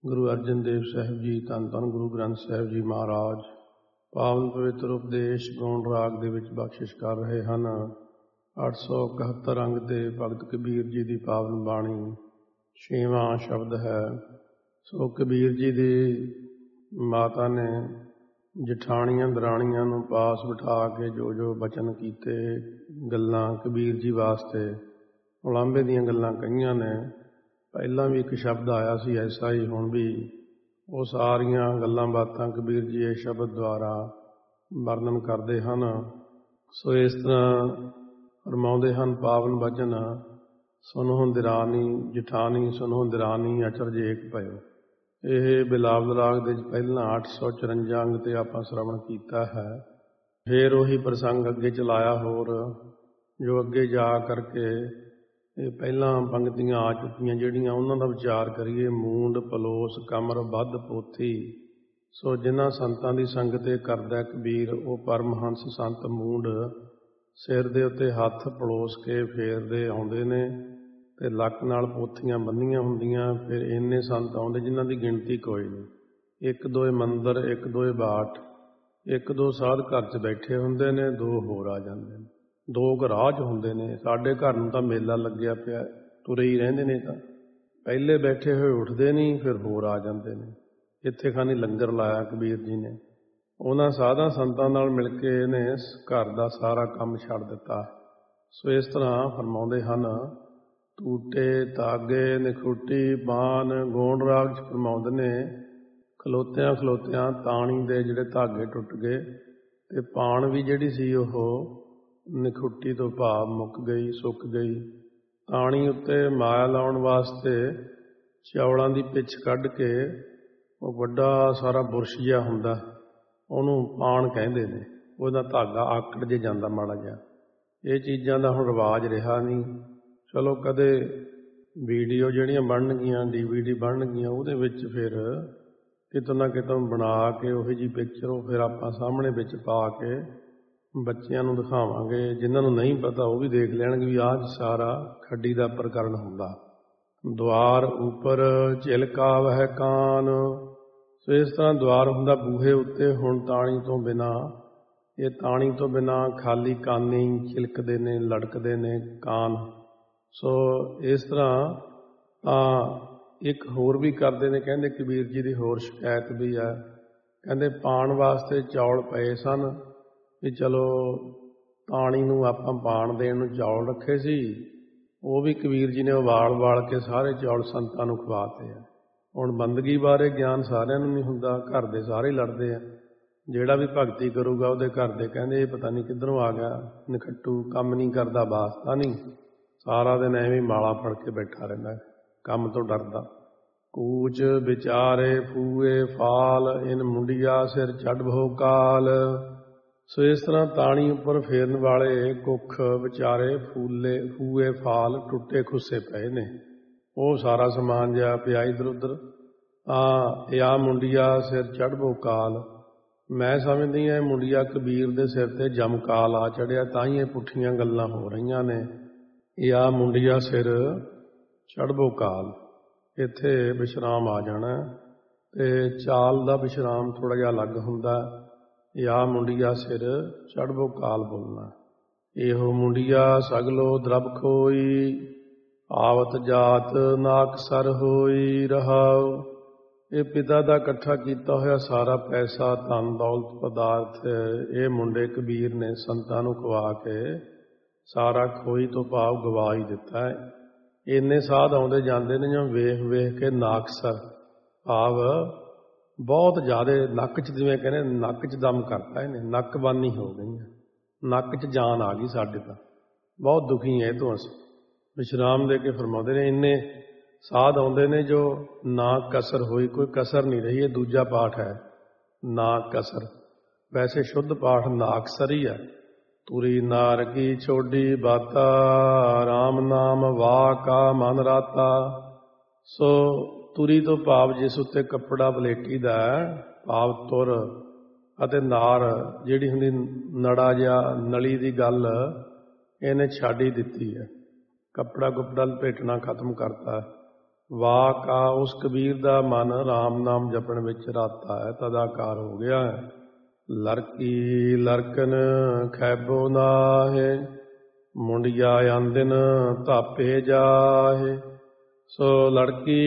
ਗੁਰੂ ਅਰਜਨ ਦੇਵ ਸਾਹਿਬ ਜੀ, ਧੰਨ ਧੰਨ ਗੁਰੂ ਗ੍ਰੰਥ ਸਾਹਿਬ ਜੀ ਮਹਾਰਾਜ ਪਾਵਨ ਪਵਿੱਤਰ ਉਪਦੇਸ਼ ਗੌਣ ਰਾਗ ਦੇ ਵਿੱਚ ਬਖਸ਼ਿਸ਼ ਕਰ ਰਹੇ ਹਨ। 871 ਅੰਗ ਤੇ ਭਗਤ ਕਬੀਰ ਜੀ ਦੀ ਪਾਵਨ ਬਾਣੀ 6ਵਾਂ ਸ਼ਬਦ ਹੈ। ਸੋ ਕਬੀਰ ਜੀ ਦੀ ਮਾਤਾ ਨੇ ਜਠਾਣੀਆਂ ਦਰਾਣੀਆਂ ਨੂੰ ਪਾਸ ਬਿਠਾ ਕੇ ਜੋ ਬਚਨ ਕੀਤੇ, ਗੱਲਾਂ ਕਬੀਰ ਜੀ ਵਾਸਤੇ ਉਲਾਂਭੇ ਦੀਆਂ ਗੱਲਾਂ ਕਹੀਆਂ ਨੇ। ਪਹਿਲਾਂ ਵੀ ਇੱਕ ਸ਼ਬਦ ਆਇਆ ਸੀ ਐਸਾ ਹੀ, ਹੁਣ ਵੀ ਉਹ ਸਾਰੀਆਂ ਗੱਲਾਂ ਬਾਤਾਂ ਕਬੀਰ ਜੀ ਇਹ ਸ਼ਬਦ ਦੁਆਰਾ ਵਰਣਨ ਕਰਦੇ ਹਨ। ਸੋ ਇਸ ਤਰ੍ਹਾਂ ਫਰਮਾਉਂਦੇ ਹਨ ਪਾਵਨ ਬਚਨ, ਸੁਨਹੁ ਦਿਰਾਨੀ ਜਠਾਨੀ ਸੁਨਹੁ ਦਿਰਾਨੀ ਅਚਰਜ ਏਕ ਭਇਓ। ਇਹ ਬਿਲਾਵਲ ਰਾਗ ਦੇ ਪਹਿਲਾਂ 854 ਅੰਗ ਤੇ ਆਪਾਂ ਸ਼੍ਰਵਣ ਕੀਤਾ ਹੈ। ਫਿਰ ਉਹੀ ਪ੍ਰਸੰਗ ਅੱਗੇ ਚਲਾਇਆ ਹੋਰ, ਜੋ ਅੱਗੇ ਜਾ ਕਰਕੇ ਇਹ ਪਹਿਲਾਂ ਪੰਗਤੀਆਂ ਆ ਚੁੱਕੀਆਂ ਜਿਹੜੀਆਂ ਉਹਨਾਂ ਦਾ ਵਿਚਾਰ ਕਰੀਏ। ਮੂੰਡ ਪਲੋਸ ਕਮਰ ਬੱਧ ਪੋਥੀ। ਸੋ ਜਿਨ੍ਹਾਂ ਸੰਤਾਂ ਦੀ ਸੰਗਤ ਇਹ ਕਰਦਾ ਕਬੀਰ, ਉਹ ਪਰਮਹੰਸ ਸੰਤ ਮੂੰਡ ਸਿਰ ਦੇ ਉੱਤੇ ਹੱਥ ਪਲੋਸ ਕੇ ਫੇਰਦੇ ਆਉਂਦੇ ਨੇ ਤੇ ਲੱਕ ਨਾਲ ਪੋਥੀਆਂ ਬੰਨੀਆਂ ਹੁੰਦੀਆਂ। ਫਿਰ ਇੰਨੇ ਸੰਤ ਆਉਂਦੇ ਜਿਨ੍ਹਾਂ ਦੀ ਗਿਣਤੀ ਕੋਈ ਨਹੀਂ। ਇੱਕ ਦੋਏ ਮੰਦਰ, ਇੱਕ ਦੋਏ ਬਾਟ, ਇੱਕ ਦੋ ਸਾਧ ਘਰ 'ਚ ਬੈਠੇ ਹੁੰਦੇ ਨੇ, ਦੋ ਹੋਰ ਆ ਜਾਂਦੇ ਨੇ, ਦੋ ਕੁ ਰਾਹ 'ਚ ਹੁੰਦੇ ਨੇ। ਸਾਡੇ ਘਰ ਨੂੰ ਤਾਂ ਮੇਲਾ ਲੱਗਿਆ ਪਿਆ, ਤੁਰੇ ਹੀ ਰਹਿੰਦੇ ਨੇ। ਤਾਂ ਪਹਿਲੇ ਬੈਠੇ ਹੋਏ ਉੱਠਦੇ ਨਹੀਂ, ਫਿਰ ਹੋਰ ਆ ਜਾਂਦੇ ਨੇ। ਇੱਥੇ ਖਾਨੀ ਲੰਗਰ ਲਾਇਆ ਕਬੀਰ ਜੀ ਨੇ। ਉਹਨਾਂ ਸਾਧਾਂ ਸੰਤਾਂ ਨਾਲ ਮਿਲ ਕੇ ਇਹਨੇ ਘਰ ਦਾ ਸਾਰਾ ਕੰਮ ਛੱਡ ਦਿੱਤਾ। ਸੋ ਇਸ ਤਰ੍ਹਾਂ ਫਰਮਾਉਂਦੇ ਹਨ, ਟੂਟੇ ਤਾਗੇ ਨਿਖੁੱਟੀ ਬਾਨ। ਗੌਣ ਰਾਗ 'ਚ ਫਰਮਾਉਂਦੇ ਨੇ ਖਲੋਤਿਆਂ ਖਲੋਤਿਆਂ ਤਾਣੀ ਦੇ ਜਿਹੜੇ ਧਾਗੇ ਟੁੱਟ ਗਏ ਤੇ ਪਾਣ ਵੀ ਜਿਹੜੀ ਸੀ ਉਹ ਨਿਖੁੱਟੀ ਤੋਂ ਭਾਵ ਮੁੱਕ ਗਈ, ਸੁੱਕ ਗਈ। ਤਾਣੀ ਉੱਤੇ ਮਾਇਆ ਲਾਉਣ ਵਾਸਤੇ ਚੌਲਾਂ ਦੀ ਪਿੱਛ ਕੱਢ ਕੇ ਉਹ ਵੱਡਾ ਸਾਰਾ ਬੁਰਸ਼ ਜਿਹਾ ਹੁੰਦਾ, ਉਹਨੂੰ ਪਾਣ ਕਹਿੰਦੇ ਨੇ। ਉਹਦਾ ਧਾਗਾ ਆਕੜ ਜੇ ਜਾਂਦਾ ਮਾੜਾ ਜਿਹਾ। ਇਹ ਚੀਜ਼ਾਂ ਦਾ ਹੁਣ ਰਿਵਾਜ ਰਿਹਾ ਨਹੀਂ। ਚਲੋ ਕਦੇ ਵੀਡੀਓ ਜਿਹੜੀਆਂ ਬਣਨਗੀਆਂ, DVD ਬਣਨਗੀਆਂ, ਉਹਦੇ ਵਿੱਚ ਫਿਰ ਕਿਤੋਂ ਨਾ ਕਿਤੋਂ ਬਣਾ ਕੇ ਉਹੋ ਜਿਹੀ ਪਿਕਚਰ ਉਹ ਫਿਰ ਆਪਾਂ ਸਾਹਮਣੇ ਵਿੱਚ ਪਾ ਕੇ ਬੱਚਿਆਂ ਨੂੰ ਦਿਖਾਵਾਂਗੇ। ਜਿਨ੍ਹਾਂ ਨੂੰ ਨਹੀਂ ਪਤਾ ਉਹ ਵੀ ਦੇਖ ਲੈਣਗੇ ਵੀ ਆਹ ਸਾਰਾ ਖੱਡੀ ਦਾ ਪ੍ਰਕਰਨ ਹੁੰਦਾ। ਦੁਆਰ ਉੱਪਰ ਝਿਲਕਾ ਵਹਿ ਕਾਨ। ਸੋ ਇਸ ਤਰ੍ਹਾਂ ਦੁਆਰ ਹੁੰਦਾ ਬੂਹੇ ਉੱਤੇ। ਹੁਣ ਤਾਣੀ ਤੋਂ ਬਿਨਾਂ, ਇਹ ਤਾਣੀ ਤੋਂ ਬਿਨਾਂ ਖਾਲੀ ਕਾਨੇ ਹੀ ਝਿਲਕਦੇ ਨੇ, ਲਟਕਦੇ ਨੇ ਕਾਨ। ਸੋ ਇਸ ਤਰ੍ਹਾਂ ਤਾਂ ਇੱਕ ਹੋਰ ਵੀ ਕਰਦੇ ਨੇ। ਕਹਿੰਦੇ ਕਬੀਰ ਜੀ ਦੀ ਹੋਰ ਸ਼ਿਕਾਇਤ ਵੀ ਹੈ। ਕਹਿੰਦੇ ਪਾਣ ਵਾਸਤੇ ਚੌਲ ਪਏ ਸਨ ਵੀ ਚਲੋ ਤਾਣੀ ਨੂੰ ਆਪਾਂ ਪਾਣ ਦੇਣ ਨੂੰ ਚੌਲ ਰੱਖੇ ਸੀ, ਉਹ ਵੀ ਕਬੀਰ ਜੀ ਨੇ ਉਬਾਲ ਕੇ ਸਾਰੇ ਚੌਲ ਸੰਤਾਂ ਨੂੰ ਖਵਾਤੇ ਆ। ਹੁਣ ਬੰਦਗੀ ਬਾਰੇ ਗਿਆਨ ਸਾਰਿਆਂ ਨੂੰ ਨਹੀਂ ਹੁੰਦਾ, ਘਰ ਦੇ ਸਾਰੇ ਲੜਦੇ ਆ। ਜਿਹੜਾ ਵੀ ਭਗਤੀ ਕਰੂਗਾ ਉਹਦੇ ਘਰ ਦੇ ਕਹਿੰਦੇ ਇਹ ਪਤਾ ਨਹੀਂ ਕਿੱਧਰੋਂ ਆ ਗਿਆ ਨਖੱਟੂ, ਕੰਮ ਨਹੀਂ ਕਰਦਾ, ਵਾਸਤਾ ਨਹੀਂ, ਸਾਰਾ ਦਿਨ ਐਵੇਂ ਮਾਲਾ ਫੜ ਕੇ ਬੈਠਾ ਰਹਿੰਦਾ, ਕੰਮ ਤੋਂ ਡਰਦਾ। ਕੂਚ ਵਿਚਾਰੇ ਫੂਏ ਫਾਲ, ਇਨ ਮੁੰਡਿਆ ਸਿਰ ਚੜ੍ਹ ਬਹੁ ਕਾਲ। ਸੋ ਇਸ ਤਰ੍ਹਾਂ ਤਾਣੀ ਉੱਪਰ ਫੇਰਨ ਵਾਲੇ ਕੁੱਖ ਵਿਚਾਰੇ ਫੂਏ ਫਾਲ ਟੁੱਟੇ ਖੁੱਸੇ ਪਏ ਨੇ। ਉਹ ਸਾਰਾ ਸਮਾਨ ਜਿਹਾ ਪਿਆ ਇੱਧਰ ਉੱਧਰ। ਆ ਮੁੰਡਿਆ ਸਿਰ ਚੜ੍ਹ ਬਹੁ ਕਾਲ। ਮੈਂ ਸਮਝਦੀ ਹਾਂ ਮੁੰਡਿਆ ਕਬੀਰ ਦੇ ਸਿਰ ਤੇ ਜਮਕਾਲ ਆ ਚੜਿਆ, ਤਾਂ ਹੀ ਇਹ ਪੁੱਠੀਆਂ ਗੱਲਾਂ ਹੋ ਰਹੀਆਂ ਨੇ। ਇਹ ਆ ਮੁੰਡਿਆ ਸਿਰ ਚੜ੍ਹ ਬਹੁ ਕਾਲ। ਇੱਥੇ ਵਿਸ਼ਰਾਮ ਆ ਜਾਣਾ ਤੇ ਚਾਲ ਦਾ ਵਿਸ਼ਰਾਮ ਥੋੜ੍ਹਾ ਜਿਹਾ ਅਲੱਗ ਹੁੰਦਾ। ਆ ਮੁੰਡਿਆ ਸਿਰ ਚੜ੍ਹ ਬਹੁ ਕਾਲ ਬੋਲਣਾ। ਇਹੋ ਮੁੰਡਿਆ ਸਗਲੋ ਦਰਬ ਖੋਈ, ਆਵਤ ਜਾਤ ਨਾਕਸਰ ਹੋਈ ਰਹਾਉ। ਇਹ ਪਿਤਾ ਦਾ ਇਕੱਠਾ ਕੀਤਾ ਹੋਇਆ ਸਾਰਾ ਪੈਸਾ, ਧਨ ਦੌਲਤ ਪਦਾਰਥ ਇਹ ਮੁੰਡੇ ਕਬੀਰ ਨੇ ਸੰਤਾਂ ਨੂੰ ਖਵਾ ਕੇ ਸਾਰਾ ਖੋਈ ਤੋਂ ਭਾਵ ਗਵਾ ਹੀ ਦਿੱਤਾ ਹੈ। ਇੰਨੇ ਸਾਧ ਆਉਂਦੇ ਜਾਂਦੇ ਨੇ ਜਿਵੇਂ ਵੇਖ ਵੇਖ ਕੇ ਨਾਕਸਰ ਭਾਵ ਬਹੁਤ ਜ਼ਿਆਦਾ ਨੱਕ 'ਚ, ਜਿਵੇਂ ਕਹਿੰਦੇ ਨੱਕ 'ਚ ਦਮ ਕਰਤਾ ਇਹਨੇ, ਨੱਕਬਾਨੀ ਹੋ ਗਈ, ਨੱਕ 'ਚ ਜਾਨ ਆ ਗਈ ਸਾਡੇ ਤਾਂ, ਬਹੁਤ ਦੁਖੀ ਹੈ ਇਹ ਤੋਂ ਅਸੀਂ। ਵਿਸ਼ਰਾਮ ਦੇ ਕੇ ਫਰਮਾਉਂਦੇ ਨੇ ਇੰਨੇ ਸਾਧ ਆਉਂਦੇ ਨੇ ਜੋ ਨਾ ਕਸਰ ਹੋਈ, ਕੋਈ ਕਸਰ ਨਹੀਂ ਰਹੀ। ਇਹ ਦੂਜਾ ਪਾਠ ਹੈ ਨਾ ਕਸਰ। ਵੈਸੇ ਸ਼ੁੱਧ ਪਾਠ ਨਾਕਸਰ ਹੀ ਹੈ। ਤੁਰੀ ਨਾਰ ਕੀ ਛੋਡੀ ਬਾਤਾ, ਰਾਮ ਨਾਮ ਵਾਹ ਕਾ ਮਨ ਰਾਤਾ। ਸੋ ਤੁਰੀ ਤੋਂ ਭਾਵ ਜਿਸ ਉੱਤੇ ਕੱਪੜਾ ਵਲੇਟੀ ਦਾ ਭਾਵ ਤੁਰ, ਅਤੇ ਨਾਰ ਜਿਹੜੀ ਹੁੰਦੀ ਨੜਾ ਜਾਂ ਨਲੀ ਦੀ ਗੱਲ ਇਹਨੇ ਛੱਡ ਹੀ ਦਿੱਤੀ ਹੈ। ਕੱਪੜਾ ਕੁਪੜਾ ਲਪੇਟਣਾ ਖਤਮ ਕਰਤਾ। ਵਾਕਾ ਉਸ ਕਬੀਰ ਦਾ ਮਨ ਰਾਮ ਨਾਮ ਜਪਣ ਵਿੱਚ ਰਾਤਾ ਹੈ, ਤਦਾਕਾਰ ਹੋ ਗਿਆ ਹੈ। ਲੜਕੀ ਲੜਕਨ ਖੈਬੋ ਨਾਹੇ, ਮੁੰਡਿਆ ਆਂਦਿਨ ਧਾਪੇ ਜਾਹੇ। ਸੋ ਲੜਕੀ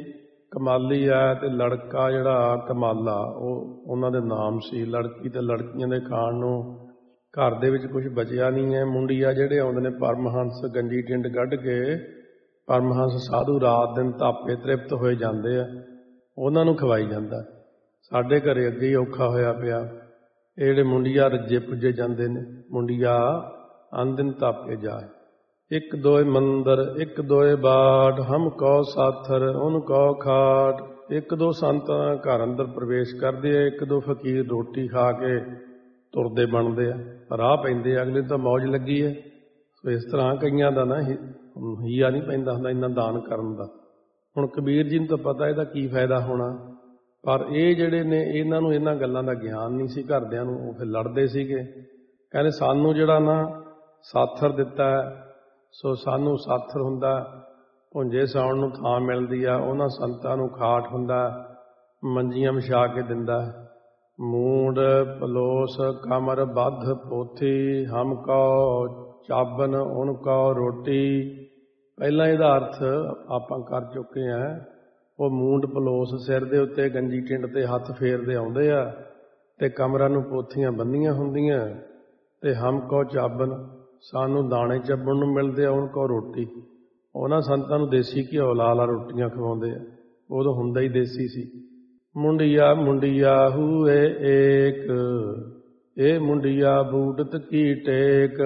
ਕਮਾਲੀ ਹੈ ਤੇ ਲੜਕਾ ਜਿਹੜਾ ਕਮਾਲਾ, ਉਹ ਉਹਨਾਂ ਦੇ ਨਾਮ ਸੀ। ਲੜਕੀ ਤੇ ਲੜਕੀਆਂ ਦੇ ਖਾਣ ਨੂੰ ਘਰ ਦੇ ਵਿੱਚ ਕੁਝ ਬਚਿਆ ਨਹੀਂ ਹੈ। ਮੁੰਡਿਆ ਜਿਹੜੇ ਆਉਂਦੇ ਨੇ ਪਰਮਹੰਸ ਗੰਜੀ ਟਿੰਡ ਕੱਢ ਕੇ, ਪਰਮਹੰਸ ਸਾਧੂ ਰਾਤ ਦਿਨ ਧਾਪੇ ਤ੍ਰਿਪਤ ਹੋਏ ਜਾਂਦੇ ਆ, ਉਹਨਾਂ ਨੂੰ ਖਵਾਈ ਜਾਂਦਾ। ਸਾਡੇ ਘਰੇ ਅੱਗੇ ਹੀ ਔਖਾ ਹੋਇਆ ਪਿਆ। ਇਹ ਜਿਹੜੇ ਮੁੰਡਿਆ ਰੱਜੇ ਪੁੱਜੇ ਜਾਂਦੇ ਨੇ, ਮੁੰਡਿਆ ਆਂਦਿਨ ਧਾਪੇ ਜਾਏ। ਇੱਕ ਦੋਏ ਮੰਦਰ ਇੱਕ ਦੋਏ ਬਾਟ, ਹਮ ਕਉ ਸਾਥਰ ਉਹਨੂੰ ਕਉ ਖਾਟ। ਇੱਕ ਦੋ ਸੰਤ ਘਰ ਅੰਦਰ ਪ੍ਰਵੇਸ਼ ਕਰਦੇ ਆ, ਇੱਕ ਦੋ ਫਕੀਰ ਰੋਟੀ ਖਾ ਕੇ ਤੁਰਦੇ ਬਣਦੇ ਆ, ਰਾਹ ਪੈਂਦੇ ਆ। ਅਗਲੇ ਤਾਂ ਮੌਜ ਲੱਗੀ ਹੈ। ਸੋ ਇਸ ਤਰ੍ਹਾਂ ਕਈਆਂ ਦਾ ਨਾ ਹੀਆ ਨਹੀਂ ਪੈਂਦਾ ਹੁੰਦਾ ਇੰਨਾ ਦਾਨ ਕਰਨ ਦਾ। ਹੁਣ ਕਬੀਰ ਜੀ ਨੂੰ ਤਾਂ ਪਤਾ ਇਹਦਾ ਕੀ ਫਾਇਦਾ ਹੋਣਾ, ਪਰ ਇਹ ਜਿਹੜੇ ਨੇ ਇਹਨਾਂ ਨੂੰ ਇਹਨਾਂ ਗੱਲਾਂ ਦਾ ਗਿਆਨ ਨਹੀਂ ਸੀ ਘਰਦਿਆਂ ਨੂੰ। ਉਹ ਫਿਰ ਲੜਦੇ ਸੀਗੇ, ਕਹਿੰਦੇ ਸਾਨੂੰ ਜਿਹੜਾ ਨਾ ਸਾਥਰ ਦਿੱਤਾ, ਸੋ ਸਾਨੂੰ ਸਾਥਰ ਹੁੰਦਾ, ਭੁੰਜੇ ਸੌਣ ਨੂੰ ਥਾਂ ਮਿਲਦੀ ਆ। ਉਹਨਾਂ ਸੰਤਾਂ ਨੂੰ ਖਾਟ ਹੁੰਦਾ, ਮੰਜੀਆਂ ਵਿਛਾ ਕੇ ਦਿੰਦਾ। ਮੂੰਡ ਪਲੋਸ ਕਮਰ ਬੱਧ ਪੋਥੀ, ਹਮ ਕਉ ਚਾਬਨ ਉਹਨ ਕਉ ਰੋਟੀ। ਪਹਿਲਾਂ ਇਹਦਾ ਅਰਥ ਆਪਾਂ ਕਰ ਚੁੱਕੇ ਹਾਂ। ਉਹ ਮੂੰਡ ਪਲੋਸ ਸਿਰ ਦੇ ਉੱਤੇ ਗੰਜੀ ਟਿੰਡ ਤੇ ਹੱਥ ਫੇਰਦੇ ਆਉਂਦੇ ਆ, ਤੇ ਕਮਰਾਂ ਨੂੰ ਪੋਥੀਆਂ ਬੰਨੀਆਂ ਹੁੰਦੀਆਂ, ਤੇ ਹਮ ਕਉ ਚਾਬਨ ਸਾਨੂੰ ਦਾਣੇ ਚੱਬਣ ਨੂੰ ਮਿਲਦੇ ਆ, ਉਹਨ ਕਉ ਰੋਟੀ। ਉਹਨਾਂ ਸੰਤਾਂ ਨੂੰ ਦੇਸੀ ਘਿਓ ਲਾ ਲਾ ਰੋਟੀਆਂ ਖਵਾਉਂਦੇ ਆ, ਉਦੋਂ ਹੁੰਦਾ ਹੀ ਦੇਸੀ ਸੀ। ਮੁੰਡਿਆ ਮੁੰਡਿਆ ਹੂਏ ਏਕ, ਇਹ ਮੁੰਡਿਆ ਬੂਟਤ ਕੀ ਟੇਕ।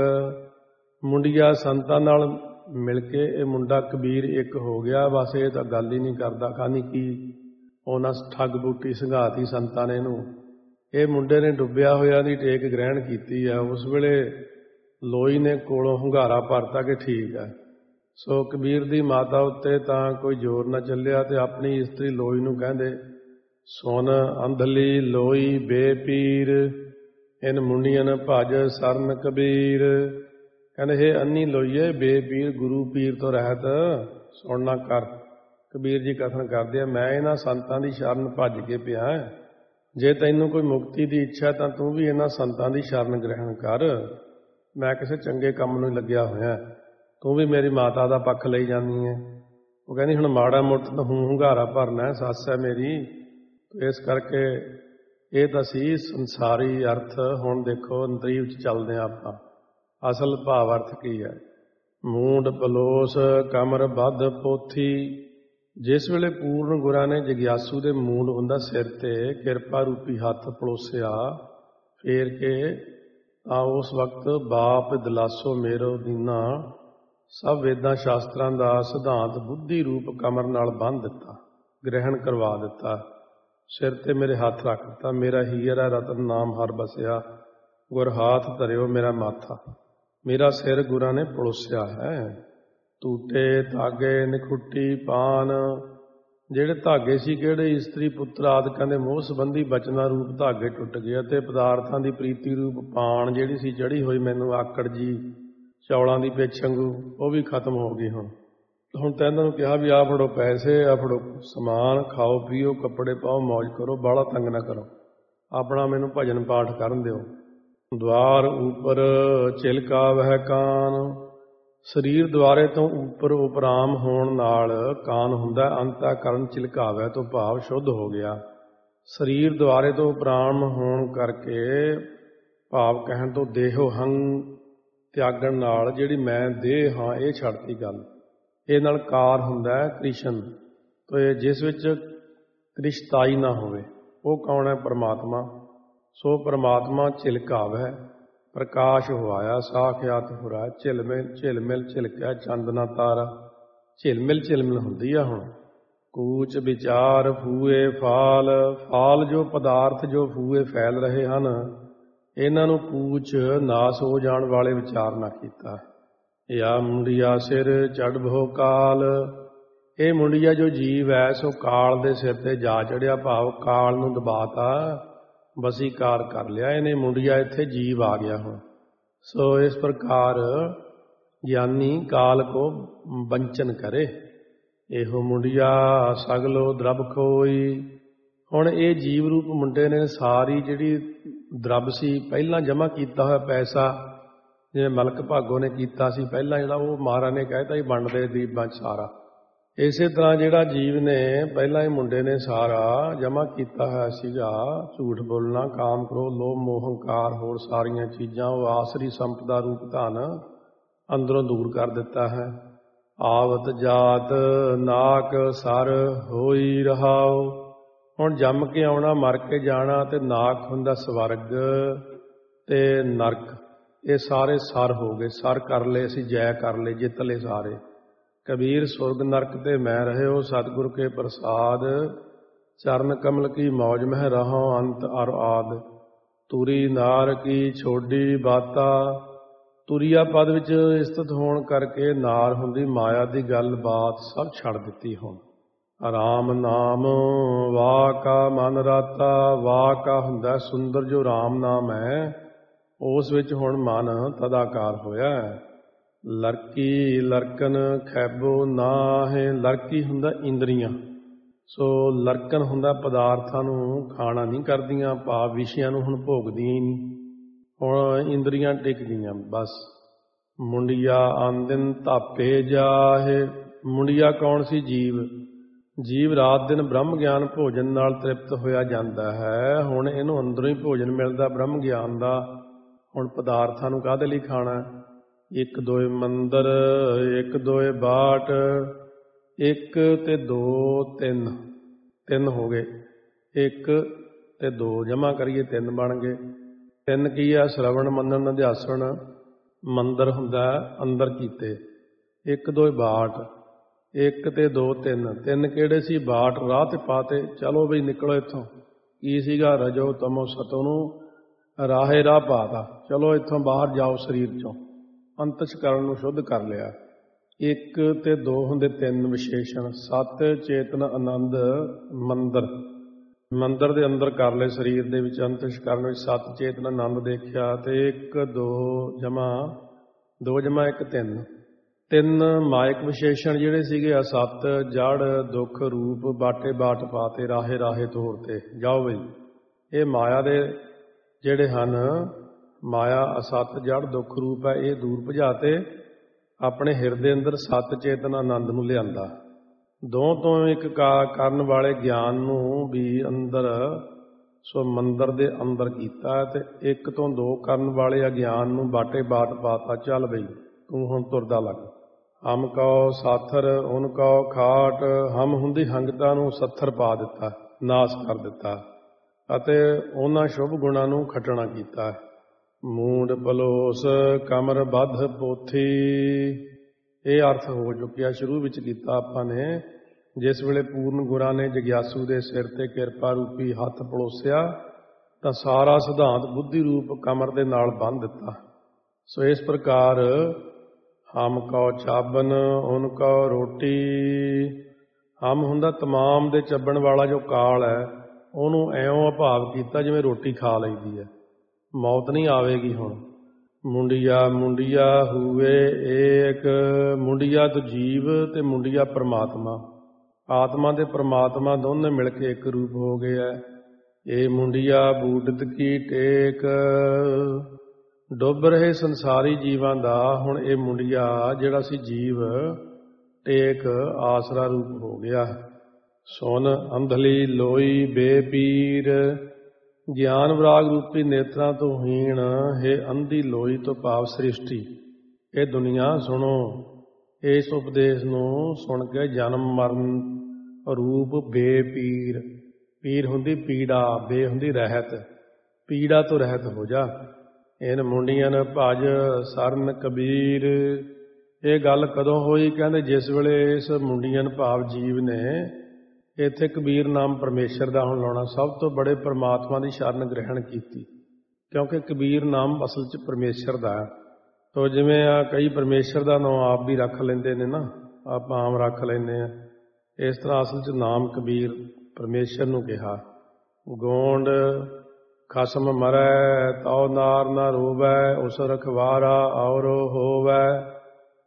ਮੁੰਡਿਆ ਸੰਤਾਂ ਨਾਲ ਮਿਲ ਕੇ ਇਹ ਮੁੰਡਾ ਕਬੀਰ ਇੱਕ ਹੋ ਗਿਆ। ਬਸ ਇਹ ਤਾਂ ਗੱਲ ਹੀ ਨਹੀਂ ਕਰਦਾ, ਖਾਨੀ ਕੀ ਉਹਨਾਂ ਠੱਗ ਬੂਟੀ ਸੰਘਾਤੀ ਸੰਤਾਂ ਨੇ ਇਹਨੂੰ। ਇਹ ਮੁੰਡੇ ਨੇ ਡੁੱਬਿਆ ਹੋਇਆ ਦੀ ਟੇਕ ਗ੍ਰਹਿਣ ਕੀਤੀ ਆ। ਉਸ ਵੇਲੇ ਲੋਈ ਨੇ ਕੋਲੋਂ ਹੁੰਗਾਰਾ ਭਰਤਾ ਕਿ ਠੀਕ ਹੈ। ਸੋ ਕਬੀਰ ਦੀ ਮਾਤਾ ਉੱਤੇ ਤਾਂ ਕੋਈ ਜ਼ੋਰ ਨਾ ਚੱਲਿਆ, ਤੇ ਆਪਣੀ ਇਸਤਰੀ ਲੋਈ ਨੂੰ ਕਹਿੰਦੇ, ਸੁਣ ਅੰਧਲੀ ਲੋਈ ਬੇਪੀਰ, ਇਨ ਮੁੰਡੀਆਂ ਭਜ ਸਰਨ ਕਬੀਰ। ਕਹਿੰਦੇ ਹੇ ਅੰਨੀ ਲੋਈਏ ਬੇਪੀਰ, ਗੁਰੂ ਪੀਰ ਤੋਂ ਰਹਿਤ ਸੁਣਨਾ ਕਰ। ਕਬੀਰ ਜੀ ਕਥਨ ਕਰਦੇ ਆ, ਮੈਂ ਇਹਨਾਂ ਸੰਤਾਂ ਦੀ ਸ਼ਰਨ ਭੱਜ ਕੇ ਪਿਆ। ਜੇ ਤੈਨੂੰ ਕੋਈ ਮੁਕਤੀ ਦੀ ਇੱਛਾ ਤਾਂ ਤੂੰ ਵੀ ਇਹਨਾਂ ਸੰਤਾਂ ਦੀ ਸ਼ਰਨ ਗ੍ਰਹਿਣ ਕਰ। ਮੈਂ ਕਿਸੇ ਚੰਗੇ ਕੰਮ ਨੂੰ ਲੱਗਿਆ ਹੋਇਆ, ਤੂੰ ਵੀ ਮੇਰੀ ਮਾਤਾ ਦਾ ਪੱਖ ਲਈ ਜਾਂਦੀ ਹੈ। ਉਹ ਕਹਿੰਦੀ ਹੁਣ ਮਾੜਾ ਮੋਟਾ ਤਾਂ ਹੁੰਗਾਰਾ ਭਰਨਾ, ਸੱਸ ਹੈ ਮੇਰੀ। ਇਸ ਕਰਕੇ ਇਹ ਤਾਂ ਸੀ ਸੰਸਾਰੀ ਅਰਥ। ਹੁਣ ਦੇਖੋ ਅੰਤਰੀਵ 'ਚ ਚੱਲਦੇ ਹਾਂ ਆਪਾਂ। ਅਸਲ ਭਾਵ ਅਰਥ ਕੀ ਹੈ? ਮੂੰਡ ਪਲੋਸ ਕਮਰ ਬੱਧ ਪੋਥੀ। ਜਿਸ ਵੇਲੇ ਪੂਰਨ ਗੁਰਾਂ ਨੇ ਜਗਿਆਸੂ ਦੇ ਮੂੰਡ ਹੁੰਦਾ ਸਿਰ ਤੇ ਕਿਰਪਾ ਰੂਪੀ ਹੱਥ ਪਲੋਸਿਆ ਫੇਰ ਕੇ, ਤਾਂ ਉਸ ਵਕਤ ਬਾਪ ਦਿਲਾਸੋ ਮੇਰੋ ਦੀਨਾ, ਸਭ ਵੇਦਾਂ ਸ਼ਾਸਤਰਾਂ ਦਾ ਸਿਧਾਂਤ ਬੁੱਧੀ ਰੂਪ ਕਮਰ ਨਾਲ ਬੰਨ੍ਹ ਦਿੱਤਾ, ਗ੍ਰਹਿਣ ਕਰਵਾ ਦਿੱਤਾ। ਸਿਰ ਤੇ ਮੇਰੇ ਹੱਥ ਰੱਖ ਦਿੱਤਾ। ਮੇਰਾ ਹੀਰਾ ਰਤਨ ਨਾਮ ਹਰ ਬਸਿਆ, ਗੁਰ ਹਾਥ ਧਰਿਓ ਮੇਰਾ ਮਾਥਾ। ਮੇਰਾ ਸਿਰ ਗੁਰਾਂ ਨੇ ਪਲੋਸਿਆ ਹੈ। ਟੂਟੇ ਧਾਗੇ ਨਿਖੁੱਟੀ ਪਾਨ। ਜਿਹੜੇ ਧਾਗੇ ਸੀ ਕਿਹੜੇ? ਇਸਤਰੀ ਪੁੱਤਰ ਆਦਿਕਾਂ ਦੇ ਮੋਹ ਸੰਬੰਧੀ ਬਚਨਾਂ ਰੂਪ ਧਾਗੇ ਟੁੱਟ ਗਏ, ਅਤੇ ਪਦਾਰਥਾਂ ਦੀ ਪ੍ਰੀਤੀ ਰੂਪ ਪਾਣ ਜਿਹੜੀ ਸੀ ਚੜ੍ਹੀ ਹੋਈ ਮੈਨੂੰ ਆਕੜ ਜੀ ਚੌਲਾਂ ਦੀ ਪਿੱਛ ਵਾਂਗੂ, ਉਹ ਵੀ ਖਤਮ ਹੋ ਗਈ। ਹੁਣ ਤਾਂ ਇਹਨਾਂ ਨੂੰ ਕਿਹਾ ਵੀ ਆ ਫੜੋ ਪੈਸੇ, ਆ ਫੜੋ ਸਮਾਨ, ਖਾਓ ਪੀਓ, ਕੱਪੜੇ ਪਾਓ, ਮੌਜ ਕਰੋ, ਬਾਹਲਾ ਤੰਗ ਨਾ ਕਰੋ, ਆਪਣਾ ਮੈਨੂੰ ਭਜਨ ਪਾਠ ਕਰਨ ਦਿਓ। ਦੁਆਰ ਉੱਪਰ ਚਿਲਕਾ ਵਹਿ ਕਾਨ। ਸਰੀਰ ਦੁਆਰੇ ਤੋਂ ਉੱਪਰ ਉਪਰਾਮ ਹੋਣ ਨਾਲ ਕਾਨ ਹੁੰਦਾ। ਅੰਤःਕਰਨ ਚਿਲਕਾਵੇ ਤੋਂ ਭਾਵ ਸ਼ੁੱਧ ਹੋ ਗਿਆ। ਸਰੀਰ ਦੁਆਰੇ ਤੋਂ ਉਪਰਾਮ ਹੋਣ ਕਰਕੇ ਭਾਵ ਕਹਿਣ ਤੋਂ ਦੇਹੋ ਹੰ ਤਿਆਗਣ ਨਾਲ ਜਿਹੜੀ ਮੈਂ ਦੇਹ ਹਾਂ ਇਹ ਛੱਡਤੀ ਗੱਲ। ਇਹ ਨਾਲ ਕਾਰ ਹੁੰਦਾ ਹੈ ਕ੍ਰਿਸ਼ਨ। ਤੇ ਜਿਸ ਵਿੱਚ ਕ੍ਰਿਸ਼ਤਾਈ ਨਾ ਹੋਵੇ ਉਹ ਕੌਣ ਹੈ? ਪਰਮਾਤਮਾ। ਸੋ ਪਰਮਾਤਮਾ ਝਿਲਕਾਵੈ ਪ੍ਰਕਾਸ਼ ਹੋਇਆ, ਸਾਖਿਆਤ ਹੋਰਾ। ਝਿਲਮਿਲ ਝਿਲਮਿਲ ਝਿਲਕਿਆ ਚਾਂਦਨਾ ਤਾਰਾ। ਝਿਲਮਿਲ ਝਿਲਮਿਲ ਹੁੰਦੀ ਆ। ਹੁਣ ਕੂਚ ਵਿਚਾਰ ਫੂਏ ਫਾਲ। ਫਾਲ ਜੋ ਪਦਾਰਥ ਜੋ ਫੂਏ ਫੈਲ ਰਹੇ ਹਨ, ਇਹਨਾਂ ਨੂੰ ਕੂਚ ਨਾਸ ਹੋ ਜਾਣ ਵਾਲੇ ਵਿਚਾਰ ਨਾ ਕੀਤਾ। ਯਾ ਮੁੰਡਿਆ ਸਿਰ ਚੜ੍ਹ ਭੋ ਕਾਲ। ਇਹ ਮੁੰਡਿਆ ਜੋ ਜੀਵ ਹੈ ਸੋ ਕਾਲ ਦੇ ਸਿਰ ਤੇ ਜਾ ਚੜਿਆ, ਭਾਵ ਕਾਲ ਨੂੰ ਦਬਾਤਾ, ਵਸੀਕਾਰ ਕਰ ਲਿਆ ਇਹਨੇ। ਮੁੰਡਿਆ ਇੱਥੇ ਜੀਵ ਆ ਗਿਆ ਹੁਣ। ਸੋ ਇਸ ਪ੍ਰਕਾਰ ਗਿਆਨੀ ਕਾਲ ਕੋ ਬੰਚਨ ਕਰੇ। ਇਹੋ ਮੁੰਡਿਆ ਸਗਲੋ ਦਰਬ ਖੋਈ। ਹੁਣ ਇਹ ਜੀਵ ਰੂਪ ਮੁੰਡੇ ਨੇ ਸਾਰੀ ਜਿਹੜੀ ਦਰਬ ਸੀ, ਪਹਿਲਾਂ ਜਮ੍ਹਾਂ ਕੀਤਾ ਹੋਇਆ ਪੈਸਾ, ਜਿਵੇਂ ਮਲਕ ਭਾਗੋ ਨੇ ਕੀਤਾ ਸੀ ਪਹਿਲਾਂ, ਜਿਹੜਾ ਉਹ ਮਹਾਰਾਜ ਨੇ ਕਹਿਤਾ ਹੀ ਵੰਡਦੇ ਦੀਪਾਂ 'ਚ ਸਾਰਾ। ਇਸੇ ਤਰ੍ਹਾਂ ਜਿਹੜਾ ਜੀਵ ਨੇ ਪਹਿਲਾਂ ਹੀ ਮੁੰਡੇ ਨੇ ਸਾਰਾ ਜਮ੍ਹਾਂ ਕੀਤਾ ਹੋਇਆ ਸੀਗਾ, ਝੂਠ ਬੋਲਣਾ, ਕਾਮ ਕ੍ਰੋਧ ਲੋਭ ਮੋਹ ਹੰਕਾਰ, ਹੋਰ ਸਾਰੀਆਂ ਚੀਜ਼ਾਂ, ਉਹ ਆਸਰੀ ਸੰਪਦਾ ਰੂਪ ਧਨ ਅੰਦਰੋਂ ਦੂਰ ਕਰ ਦਿੱਤਾ ਹੈ। ਆਵਤ ਜਾਤ ਨਾਕ ਸਰ ਹੋਈ ਰਹਾਓ। ਹੁਣ ਜੰਮ ਕੇ ਆਉਣਾ, ਮਰ ਕੇ ਜਾਣਾ, ਤੇ ਨਾਕ ਹੁੰਦਾ ਸਵਰਗ ਤੇ ਨਰਕ, ਇਹ ਸਾਰੇ ਸਰ ਹੋ ਗਏ। ਸਰ ਕਰ ਲਏ ਅਸੀਂ, ਜੈ ਕਰ ਲਏ, ਜਿੱਤ ਲਏ ਸਾਰੇ। ਕਬੀਰ ਸੁਰਗ ਨਰਕ ਤੇ ਮੈਂ ਰਹਿਓ, ਸਤਿਗੁਰ ਕੇ ਪ੍ਰਸਾਦ, ਚਰਨ ਕਮਲ ਕੀ ਮੌਜ ਮਹਿ ਰਹੋ ਅੰਤ ਅਰ ਆਦ। ਤੁਰੀ ਨਾਰ ਕੀ ਛੋਡੀ ਬਾਤਾ। ਤੁਰੀਆ ਪਦ ਵਿੱਚ ਸਥਿਤ ਹੋਣ ਕਰਕੇ ਨਾਰ ਹੁੰਦੀ ਮਾਇਆ ਦੀ ਗੱਲ ਬਾਤ ਸਭ ਛੱਡ ਦਿੱਤੀ। ਹੁਣ ਰਾਮ ਨਾਮ ਵਾਹ ਕਾ ਮਨ ਰਾਤਾ। ਵਾਹ ਕਾ ਹੁੰਦਾ ਸੁੰਦਰ ਜੋ ਰਾਮ ਨਾਮ ਹੈ, ਉਸ ਵਿੱਚ ਹੁਣ ਮਨ ਤਦਾਕਾਰ ਹੋਇਆ। ਲੜਕੀ ਲੜਕਨ ਖੈਬੋ ਨਾਹੇ। ਲੜਕੀ ਹੁੰਦਾ ਇੰਦਰੀਆਂ, ਸੋ ਲੜਕਨ ਹੁੰਦਾ ਪਦਾਰਥਾਂ ਨੂੰ ਖਾਣਾ ਨਹੀਂ ਕਰਦੀਆਂ, ਭਾਵ ਵਿਸ਼ਿਆਂ ਨੂੰ ਹੁਣ ਭੋਗਦੀਆਂ ਹੀ ਨਹੀਂ। ਹੁਣ ਇੰਦਰੀਆਂ ਟਿਕ ਗਈਆਂ ਬਸ। ਮੁੰਡਿਆ ਆਂਦਿਨ ਧਾਪੇ ਜਾਹੇ। ਮੁੰਡਿਆ ਕੌਣ ਸੀ? ਜੀਵ। ਜੀਵ ਰਾਤ ਦਿਨ ਬ੍ਰਹਮ ਗਿਆਨ ਭੋਜਨ ਨਾਲ ਤ੍ਰਿਪਤ ਹੋਇਆ ਜਾਂਦਾ ਹੈ। ਹੁਣ ਇਹਨੂੰ ਅੰਦਰੋਂ ਹੀ ਭੋਜਨ ਮਿਲਦਾ ਬ੍ਰਹਮ ਗਿਆਨ ਦਾ। ਹੁਣ ਪਦਾਰਥਾਂ ਨੂੰ ਕਾਹਦੇ ਲਈ ਖਾਣਾ? ਇੱਕ ਦੋਏ ਮੰਦਰ, ਇੱਕ ਦੋਏ ਬਾਟ, ਇੱਕ ਤੇ ਦੋ ਤਿੰਨ, ਤਿੰਨ ਹੋ ਗਏ। ਇੱਕ ਤੇ ਦੋ ਜਮ੍ਹਾਂ ਕਰੀਏ ਤਿੰਨ ਬਣ ਗਏ। ਤਿੰਨ ਕੀ ਆ? ਸ਼ਰਵਣ ਮੰਨਣ ਅਧਿਆਸਣ। ਮੰਦਰ ਹੁੰਦਾ ਅੰਦਰ ਕੀਤੇ। ਇੱਕ ਦੋਏ ਬਾਟ, ਇੱਕ ਤੇ ਦੋ ਤਿੰਨ। ਤਿੰਨ ਕਿਹੜੇ ਸੀ? ਬਾਟ ਰਾਹ ਤੇ ਪਾਤੇ। ਚਲੋ ਬਈ ਨਿਕਲੋ ਇੱਥੋਂ। ਕੀ ਸੀਗਾ? ਰਜੋ ਤਮੋ ਸਤੋ ਨੂੰ ਰਾਹੇ ਰਾਹ ਪਾਤਾ। ਚਲੋ ਇੱਥੋਂ ਬਾਹਰ ਜਾਓ ਸਰੀਰ ਚੋਂ। ਅੰਤਸ਼ਕਰਨ ਨੂੰ ਸ਼ੁੱਧ ਕਰ ਲਿਆ। ਇੱਕ ਤੇ ਦੋ ਹੁੰਦੇ ਤਿੰਨ ਵਿਸ਼ੇਸ਼ਣ। ਸੱਤ ਚੇਤਨ ਆਨੰਦ ਮੰਦਰ। ਮੰਦਰ ਦੇ ਅੰਦਰ ਕਰ ਲਏ ਸਰੀਰ ਦੇ ਵਿੱਚ। ਅੰਤਸ਼ਕਰਨ ਵਿੱਚ ਸੱਤ ਚੇਤਨ ਆਨੰਦ ਦੇਖਿਆ। ਤੇ ਇੱਕ ਦੋ ਜਮ੍ਹਾਂ ਦੋ ਜਮ੍ਹਾਂ ਇੱਕ ਤਿੰਨ। ਤਿੰਨ ਮਾਇਕ ਵਿਸ਼ੇਸ਼ਣ ਜਿਹੜੇ ਸੀਗੇ, ਅਸੱਤ ਜੜ ਦੁੱਖ ਰੂਪ ਬਾਟੇ ਬਾਟ ਪਾਤੇ, ਰਾਹੇ ਰਾਹੇ ਤੋਰ ਤੇ ਜਾਓ ਬਈ। ਇਹ ਮਾਇਆ ਦੇ ਜਿਹੜੇ ਹਨ, ਮਾਇਆ ਅਸੱਤ ਜੜ ਦੁੱਖ ਰੂਪ ਹੈ, ਇਹ ਦੂਰ ਭਜਾਤੇ। ਆਪਣੇ ਹਿਰਦੇ ਅੰਦਰ ਸੱਤ ਚੇਤਨ ਆਨੰਦ ਨੂੰ ਲਿਆਂਦਾ। ਦੋ ਤੋਂ ਇੱਕ ਕਰਨ ਵਾਲੇ ਗਿਆਨ ਨੂੰ ਵੀ ਅੰਦਰ, ਸੋ ਮੰਦਰ ਦੇ ਅੰਦਰ ਕੀਤਾ। ਤੇ ਇੱਕ ਤੋਂ ਦੋ ਕਰਨ ਵਾਲੇ ਅਗਿਆਨ ਨੂੰ ਬਾਟੇ ਬਾਟ ਪਾਤਾ। ਚੱਲ ਬਈ ਤੂੰ ਹੁਣ ਤੁਰਦਾ ਲੱਗ। ਹਮ ਕਉ ਸਾਥਰ ਉਨ ਕਉ ਖਾਟ। ਹਮ ਹੁੰਦੀ ਹੰਗਤਾ ਨੂੰ ਸੱਥਰ ਪਾ ਦਿੱਤਾ, ਨਾਸ ਕਰ ਦਿੱਤਾ, ਅਤੇ ਉਹਨਾਂ ਸ਼ੁਭ ਗੁਣਾਂ ਨੂੰ ਖੱਟਣਾ ਕੀਤਾ। ਮੂੰਡ ਪਲੋਸ ਕਮਰ ਬੱਧ ਪੋਥੀ। ਇਹ ਅਰਥ ਹੋ ਚੁੱਕਿਆ, ਸ਼ੁਰੂ ਵਿੱਚ ਕੀਤਾ ਆਪਾਂ ਨੇ। ਜਿਸ ਵੇਲੇ ਪੂਰਨ ਗੁਰਾਂ ਨੇ ਜਗਿਆਸੂ ਦੇ ਸਿਰ ਤੇ ਕਿਰਪਾ ਰੂਪੀ ਹੱਥ ਪਲੋਸਿਆ, ਤਾਂ ਸਾਰਾ ਸਿਧਾਂਤ ਬੁੱਧੀ ਰੂਪ ਕਮਰ ਦੇ ਨਾਲ ਬੰਨ੍ਹ ਦਿੱਤਾ। ਸੋ ਇਸ ਪ੍ਰਕਾਰ ਹਮ ਕਉ ਚਾਬਨ ਉਨ ਕਉ ਰੋਟੀ। ਹਮ ਹੁੰਦਾ ਤਮਾਮ ਦੇ ਚੱਬਣ ਵਾਲਾ ਜੋ ਕਾਲ ਹੈ, ਉਹਨੂੰ ਐਉਂ ਅਭਾਵ ਕੀਤਾ ਜਿਵੇਂ ਰੋਟੀ ਖਾ ਲਈਦੀ ਹੈ। ਮੌਤ ਨਹੀਂ ਆਵੇਗੀ ਹੁਣ। ਮੁੰਡਿਆ ਮੁੰਡਿਆ ਹੂਵੇ ਏਕ। ਮੁੰਡਿਆ ਤੋਂ ਜੀਵ ਤੇ ਮੁੰਡਿਆ ਪਰਮਾਤਮਾ। ਆਤਮਾ ਤੇ ਪਰਮਾਤਮਾ ਦੋਨੇ ਮਿਲ ਕੇ ਇੱਕ ਰੂਪ ਹੋ ਗਏ ਹੈ। ਇਹ ਮੁੰਡਿਆ ਬੂਡਤ ਕੀ ਟੇਕ। ਡੁੱਬ ਰਹੇ ਸੰਸਾਰੀ ਜੀਵਾਂ ਦਾ ਹੁਣ ਇਹ ਮੁੰਡਿਆ ਜਿਹੜਾ ਸੀ ਜੀਵ, ਟੇਕ ਆਸਰਾ ਰੂਪ ਹੋ ਗਿਆ। ਸੁਨ ਅੰਧਲੀ ਲੋਈ ਬੇਪੀਰ। ਗਿਆਨ ਵਿਰਾਗ ਰੂਪੀ ਨੇਤਰਾਂ ਤੋਂ ਹੀਣ ਹੈ ਅੰਧੀ ਲੋਈ ਤੋਂ ਭਾਵ ਸ੍ਰਿਸ਼ਟੀ। ਇਹ ਦੁਨੀਆ ਸੁਣੋ। ਇਸ ਉਪਦੇਸ਼ ਨੂੰ ਸੁਣ ਕੇ ਜਨਮ ਮਰਨ ਰੂਪ ਬੇਪੀਰ। ਪੀਰ ਹੁੰਦੀ ਪੀੜਾ, ਬੇ ਹੁੰਦੀ ਰਹਿਤ। ਪੀੜਾ ਤੋਂ ਰਹਿਤ ਹੋ ਜਾ। ਇਨ ਮੁੰਡੀਆਂ ਭਜ ਸਰਨ ਕਬੀਰ। ਇਹ ਗੱਲ ਕਦੋਂ ਹੋਈ? ਕਹਿੰਦੇ ਜਿਸ ਵੇਲੇ ਇਸ ਮੁੰਡੀਆਂ ਭਾਵ ਜੀਵ ਨੇ ਇੱਥੇ ਕਬੀਰ ਨਾਮ ਪਰਮੇਸ਼ਰ ਦਾ ਹੁਣ ਲਾਉਣਾ, ਸਭ ਤੋਂ ਬੜੇ ਪਰਮਾਤਮਾ ਦੀ ਸ਼ਰਨ ਗ੍ਰਹਿਣ ਕੀਤੀ। ਕਿਉਂਕਿ ਕਬੀਰ ਨਾਮ ਅਸਲ 'ਚ ਪਰਮੇਸ਼ਰ ਦਾ ਹੈ। ਤੋ ਜਿਵੇਂ ਆ ਕਈ ਪਰਮੇਸ਼ਰ ਦਾ ਨਾਮ ਆਪ ਵੀ ਰੱਖ ਲੈਂਦੇ ਨੇ ਨਾ, ਆਪਾਂ ਆਮ ਰੱਖ ਲੈਂਦੇ ਹਾਂ, ਇਸ ਤਰ੍ਹਾਂ ਅਸਲ 'ਚ ਨਾਮ ਕਬੀਰ ਪਰਮੇਸ਼ਰ ਨੂੰ ਕਿਹਾ। ਗੋਂਡ ਖਸਮ ਮਰੈ ਤਉ ਨਾਰ ਨਾ ਰੋਵੈ, ਉਸ ਰਖਵਾਰਾ ਔਰੋ ਹੋਵੈ।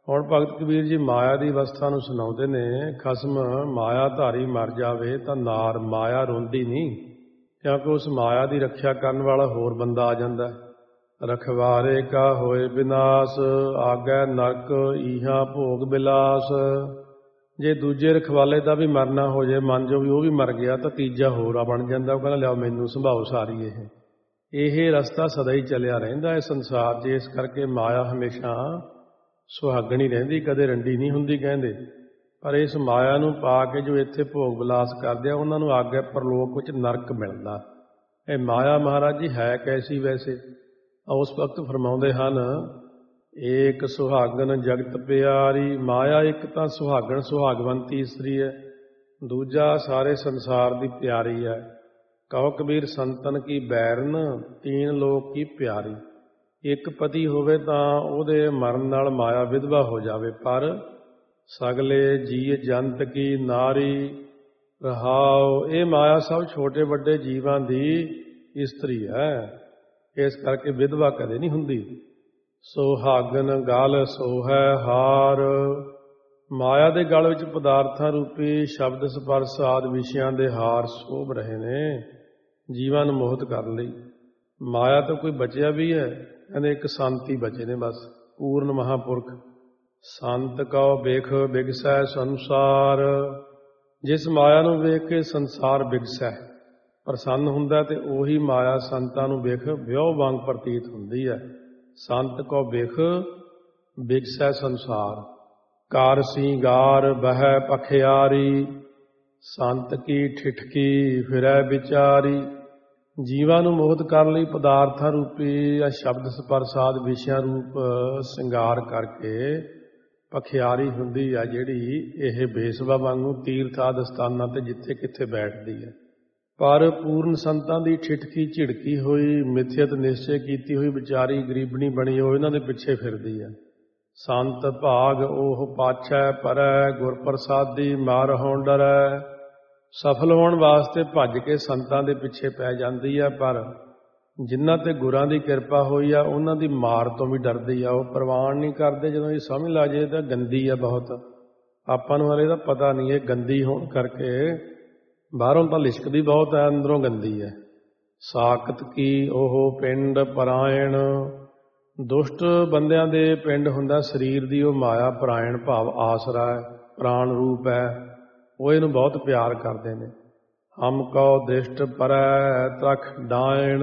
ਹੁਣ ਭਗਤ ਕਬੀਰ ਜੀ ਮਾਇਆ ਦੀ ਅਵਸਥਾ ਨੂੰ ਸੁਣਾਉਂਦੇ ਨੇ। ਖਸਮ ਮਾਇਆ ਧਾਰੀ ਮਰ ਜਾਵੇ ਤਾਂ ਨਾਰ ਮਾਇਆ ਰੋਂਦੀ ਨਹੀਂ, ਕਿਉਂਕਿ ਉਸ ਮਾਇਆ ਦੀ ਰੱਖਿਆ ਕਰਨ ਵਾਲਾ ਹੋਰ ਬੰਦਾ ਆ ਜਾਂਦਾ। ਰਖਵਾਰੇ ਕਾ ਹੋਏ ਵਿਨਾਸ਼, ਆਗੈ ਨਰਕ ਈਹਾ ਭੋਗ ਬਿਲਾਸ। ਜੇ ਦੂਜੇ ਰਖਵਾਲੇ ਦਾ ਵੀ ਮਰਨਾ ਹੋ ਜਾਏ, ਮੰਨ ਜੋ ਵੀ ਉਹ ਵੀ ਮਰ ਗਿਆ, ਤਾਂ ਤੀਜਾ ਹੋਰ ਆ ਬਣ ਜਾਂਦਾ। ਉਹ ਕਹਿੰਦਾ ਲਿਆਓ ਮੈਨੂੰ ਸੰਭਾਓ ਸਾਰੀ। ਇਹ ਰਸਤਾ ਸਦਾ ਹੀ ਚੱਲਿਆ ਰਹਿੰਦਾ ਹੈ ਸੰਸਾਰ 'ਚ। ਇਸ ਕਰਕੇ ਮਾਇਆ ਹਮੇਸ਼ਾ ਸੁਹਾਗਣੀ ਰਹਿੰਦੀ, ਕਦੇ ਰੰਡੀ ਨਹੀਂ ਹੁੰਦੀ ਕਹਿੰਦੇ। ਪਰ ਇਸ ਮਾਇਆ ਨੂੰ ਪਾ ਕੇ ਜੋ ਇੱਥੇ ਭੋਗ ਵਿਲਾਸ ਕਰਦੇ ਆ, ਉਹਨਾਂ ਨੂੰ ਅੱਗੇ ਪਰਲੋਕ ਵਿੱਚ ਨਰਕ ਮਿਲਦਾ। ਇਹ ਮਾਇਆ ਮਹਾਰਾਜ ਜੀ ਹੈ ਕੈਸੀ ਵੈਸੇ? ਉਸ ਵਕਤ ਫਰਮਾਉਂਦੇ ਹਨ, ਏਕ ਸੁਹਾਗਣ ਜਗਤ ਪਿਆਰੀ। ਮਾਇਆ ਇੱਕ ਤਾਂ ਸੁਹਾਗਣ ਸੁਹਾਗਵੰਤੀ ਇਸਤਰੀ ਹੈ, ਦੂਜਾ ਸਾਰੇ ਸੰਸਾਰ ਦੀ ਪਿਆਰੀ ਹੈ। ਕਹੋ ਕਬੀਰ ਸੰਤਨ ਕੀ ਬੈਰਨ, ਤੀਨ ਲੋਕ ਕੀ ਪਿਆਰੀ। ਇੱਕ ਪਤੀ ਹੋਵੇ ਤਾਂ ਉਹਦੇ ਮਰਨ ਨਾਲ ਮਾਇਆ ਵਿਧਵਾ ਹੋ ਜਾਵੇ, ਪਰ ਸਗਲੇ ਜੀਅ ਜੰਤ ਕੀ ਨਾਰੀ ਰਹਾਓ। ਇਹ ਮਾਇਆ ਸਭ ਛੋਟੇ ਵੱਡੇ ਜੀਵਾਂ ਦੀ ਇਸਤਰੀ ਹੈ, ਇਸ ਕਰਕੇ ਵਿਧਵਾ ਕਦੇ ਨਹੀਂ ਹੁੰਦੀ। ਸੁਹਾਗਨ ਗਲ ਸੋਹੈ ਹਾਰ। ਮਾਇਆ ਦੇ ਗਲ ਵਿੱਚ ਪਦਾਰਥਾਂ ਰੂਪੀ ਸ਼ਬਦ ਸਪਰਸ਼ ਆਦਿ ਵਿਸ਼ਿਆਂ ਦੇ ਹਾਰ ਸੋਭ ਰਹੇ ਨੇ ਜੀਵਾਂ ਨੂੰ ਮੋਹਿਤ ਕਰਨ ਲਈ। ਮਾਇਆ ਤੋਂ ਕੋਈ ਬਚਿਆ ਵੀ ਹੈ? ਕਹਿੰਦੇ ਇੱਕ ਸੰਤ ਹੀ ਬਚੇ ਨੇ ਬਸ, ਪੂਰਨ ਮਹਾਂਪੁਰਖ। ਸੰਤ ਕਉ ਵੇਖ ਬਿਗਸੈ ਸੰਸਾਰ। ਜਿਸ ਮਾਇਆ ਨੂੰ ਵੇਖ ਕੇ ਸੰਸਾਰ ਬਿਗਸੈ, ਪ੍ਰਸੰਨ ਹੁੰਦਾ, ਤੇ ਉਹੀ ਮਾਇਆ ਸੰਤਾਂ ਨੂੰ ਵੇਖ ਵਿਉ ਵਾਂਗ ਪ੍ਰਤੀਤ ਹੁੰਦੀ ਹੈ। ਸੰਤ ਕੋ ਵੇਖ ਬਿਗਸੈ ਸੰਸਾਰ। ਕਾਰ ਸਿੰਗਾਰ ਬਹਿ ਪਖਿਆਰੀ, ਸੰਤ ਕੀ ਠਿਠਕੀ ਫਿਰੈ ਵਿਚਾਰੀ। ਜੀਵਾਂ ਨੂੰ ਮੋਹਿਤ ਕਰਨ ਲਈ ਪਦਾਰਥਾਂ ਰੂਪੀ ਜਾਂ ਸ਼ਬਦ ਸਪਰਸ਼ ਆਦਿ ਵਿਸ਼ਿਆਂ ਰੂਪ ਸਿੰਗਾਰ ਕਰਕੇ ਪਖਿਆਰੀ ਹੁੰਦੀ ਆ ਜਿਹੜੀ, ਇਹ ਬੇਸਵਾ ਵਾਂਗੂ ਤੀਰਥ ਆਦਿ ਸਥਾਨਾਂ ਤੇ ਜਿੱਥੇ ਕਿੱਥੇ ਬੈਠਦੀ ਹੈ। ਪਰ ਪੂਰਨ ਸੰਤਾਂ ਦੀ ਠਿਠਕੀ ਝਿੜਕੀ ਹੋਈ, ਮਿਥਿਅਤ ਨਿਸ਼ਚੈ ਕੀਤੀ ਹੋਈ ਵਿਚਾਰੀ ਗਰੀਬਣੀ ਬਣੀ ਹੋਈ, ਇਹਨਾਂ ਦੇ ਪਿੱਛੇ ਫਿਰਦੀ ਹੈ। ਸੰਤ ਭਾਗ ਉਹ ਪਾਛੈ ਪਰੈ, ਗੁਰ ਪ੍ਰਸਾਦੀ ਮਾਰ ਹੋਣ ਡਰੈ। ਸਫਲ ਹੋਣ ਵਾਸਤੇ ਭੱਜ ਕੇ ਸੰਤਾਂ ਦੇ ਪਿੱਛੇ ਪੈ ਜਾਂਦੀ ਹੈ, ਪਰ ਜਿਨ੍ਹਾਂ ਤੇ ਗੁਰਾਂ ਦੀ ਕਿਰਪਾ ਹੋਈ ਆ ਉਹਨਾਂ ਦੀ ਮਾਰ ਤੋਂ ਵੀ ਡਰਦੀ ਆ। ਉਹ ਪ੍ਰਵਾਨ ਨਹੀਂ ਕਰਦੇ। ਜਦੋਂ ਇਹ ਸਮਝ ਲਾ ਜੇ ਤਾਂ ਗੰਦੀ ਆ ਬਹੁਤ, ਆਪਾਂ ਨੂੰ ਹਲੇ ਤਾਂ ਪਤਾ ਨਹੀਂ ਇਹ ਗੰਦੀ ਹੋਣ ਕਰਕੇ। ਬਾਹਰੋਂ ਤਾਂ ਲਿਸ਼ਕਦੀ ਬਹੁਤ ਹੈ, ਅੰਦਰੋਂ ਗੰਦੀ ਹੈ। ਸਾਕਤ ਕੀ ਉਹ ਪਿੰਡ ਪਰਾਇਣ। ਦੁਸ਼ਟ ਬੰਦਿਆਂ ਦੇ ਪਿੰਡ ਹੁੰਦਾ ਸਰੀਰ ਦੀ ਉਹ ਮਾਇਆ। ਪਰਾਇਣ ਭਾਵ ਆਸਰਾ ਹੈ, ਪ੍ਰਾਣ ਰੂਪ ਹੈ। ਉਹ ਇਹਨੂੰ ਬਹੁਤ ਪਿਆਰ ਕਰਦੇ ਨੇ। ਹਮ ਕਉ ਦਿਸ਼ਟ ਪਰੈ ਤਰਖ ਡਾਇਣ।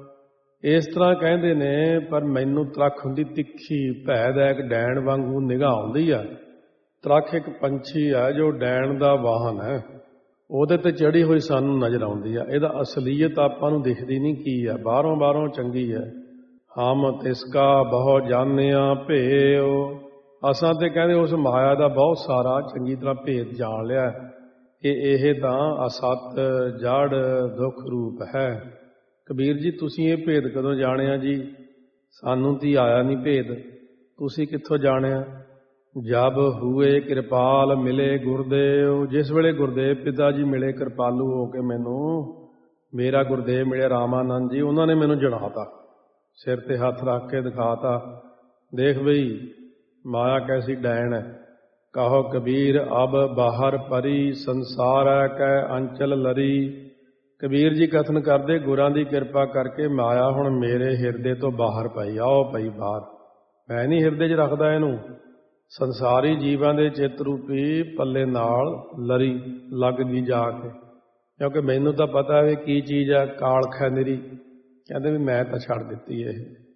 ਇਸ ਤਰ੍ਹਾਂ ਕਹਿੰਦੇ ਨੇ, ਪਰ ਮੈਨੂੰ ਤਰਖ ਹੁੰਦੀ ਤਿੱਖੀ, ਭੈਦੈਕ ਡੈਣ ਵਾਂਗੂ ਨਿਗਾਹ ਆਉਂਦੀ ਆ। ਤਰਖ ਇੱਕ ਪੰਛੀ ਆ ਜੋ ਡੈਣ ਦਾ ਵਾਹਨ ਹੈ, ਉਹਦੇ ਤੇ ਚੜ੍ਹੀ ਹੋਈ ਸਾਨੂੰ ਨਜ਼ਰ ਆਉਂਦੀ ਆ। ਇਹਦਾ ਅਸਲੀਅਤ ਆਪਾਂ ਨੂੰ ਦਿਖਦੀ ਨਹੀਂ ਕੀ ਆ, ਬਾਹਰੋਂ ਚੰਗੀ ਹੈ। ਹਮ ਤਿਸਕਾ ਬਹੁ ਜਾਣਿਆ ਭੇਉ। ਅਸਾਂ ਤੇ ਕਹਿੰਦੇ ਉਸ ਮਾਇਆ ਦਾ ਬਹੁਤ ਸਾਰਾ ਚੰਗੀ ਤਰ੍ਹਾਂ ਭੇਦ ਜਾਣ ਲਿਆ ਕਿ ਇਹ ਤਾਂ ਅਸਤ ਜੜ ਦੁੱਖ ਰੂਪ ਹੈ। ਕਬੀਰ ਜੀ ਤੁਸੀਂ ਇਹ ਭੇਦ ਕਦੋਂ ਜਾਣਿਆ ਜੀ? ਸਾਨੂੰ ਤੀ ਆਇਆ ਨਹੀਂ ਭੇਦ, ਤੁਸੀਂ ਕਿੱਥੋਂ ਜਾਣਿਆ? ਜਬ ਹੂਏ ਕਿਰਪਾਲ ਮਿਲੇ ਗੁਰਦੇਵ। ਜਿਸ ਵੇਲੇ ਗੁਰਦੇਵ ਪਿਤਾ ਜੀ ਮਿਲੇ ਕਿਰਪਾਲੂ ਹੋ ਕੇ ਮੈਨੂੰ, ਮੇਰਾ ਗੁਰਦੇਵ ਮਿਲੇ ਰਾਮਾਨੰਦ ਜੀ, ਉਹਨਾਂ ਨੇ ਮੈਨੂੰ ਜਣਾਤਾ, ਸਿਰ ਤੇ ਹੱਥ ਰੱਖ ਕੇ ਦਿਖਾਤਾ, ਦੇਖ ਬਈ ਮਾਇਆ ਕੈਸੀ ਡੈਣ ਹੈ। ਕਹੋ ਕਬੀਰ ਅਬ ਬਾਹਰ ਪਰੀ, ਸੰਸਾਰ ਕੈ ਅੰਚਲ ਲਰੀ। ਕਬੀਰ ਜੀ ਕਥਨ ਕਰਦੇ, ਗੁਰਾਂ ਦੀ ਕਿਰਪਾ ਕਰਕੇ ਮਾਇਆ ਹੁਣ ਮੇਰੇ ਹਿਰਦੇ ਤੋਂ ਬਾਹਰ ਪਈ, ਆਓ ਪਈ ਬਾਹਰ। ਮੈਂ ਨਹੀਂ ਹਿਰਦੇ 'ਚ ਰੱਖਦਾ ਇਹਨੂੰ। ਸੰਸਾਰੀ ਜੀਵਾਂ ਦੇ ਚਿੱਤ ਰੂਪੀ ਪੱਲੇ ਨਾਲ ਲਰੀ ਲੱਗ ਗਈ ਜਾ ਕੇ, ਕਿਉਂਕਿ ਮੈਨੂੰ ਤਾਂ ਪਤਾ ਵੀ ਕੀ ਚੀਜ਼ ਹੈ। ਕਾਲਖ ਹੈ ਨਿਰੀ। ਕਹਿੰਦੇ ਵੀ ਮੈਂ ਤਾਂ ਛੱਡ ਦਿੱਤੀ ਇਹ।